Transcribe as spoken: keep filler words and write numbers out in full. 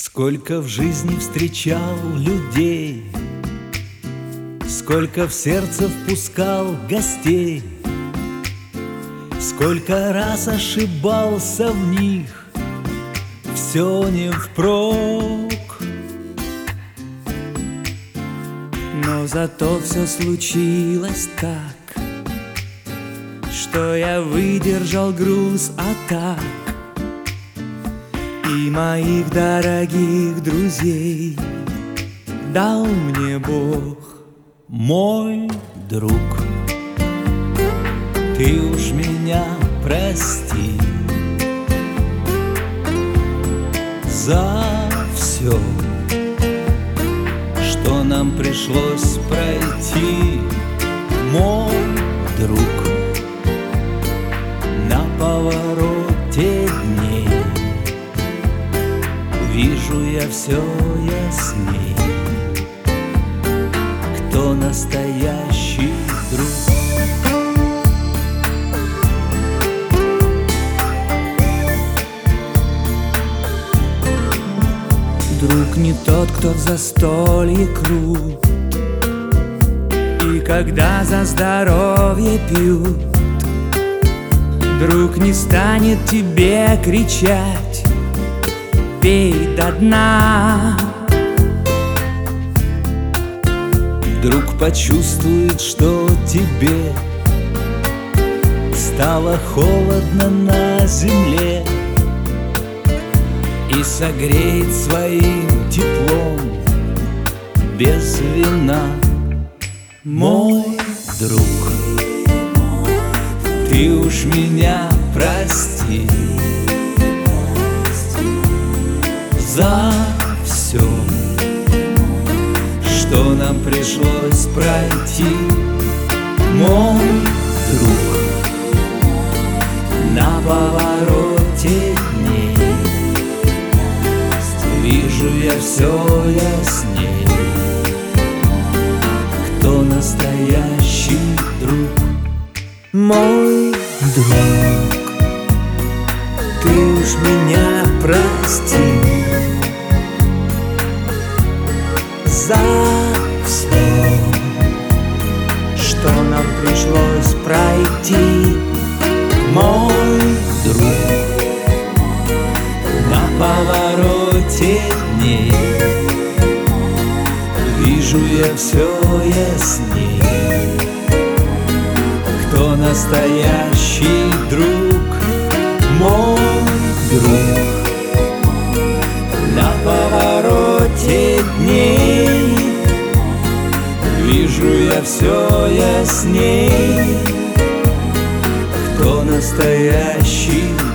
Сколько в жизни встречал людей, сколько в сердце впускал гостей, сколько раз ошибался в них, все не впрок. Но зато все случилось так, что я выдержал груз атак и моих дорогих друзей дал мне Бог. Мой друг, ты уж меня прости за все, что нам пришлось пройти. Мой друг, на повороте дней вижу я все ясней, кто настоящий друг. Друг не тот, кто в застолье крут, и когда за здоровье пьют. Друг не станет тебе кричать: пей до дна. Друг почувствует, что тебе стало холодно на земле, и согреет своим теплом без вина. Мой друг, ты уж меня прости за все, что нам пришлось пройти. Мой друг, на повороте дней вижу я все ясней, кто настоящий друг. Мой друг, ты уж меня прости за все, что нам пришлось пройти. Мой друг, на повороте дней вижу я все ясней, кто настоящий друг. Мой друг, на повороте дней вижу я все ясней, кто настоящий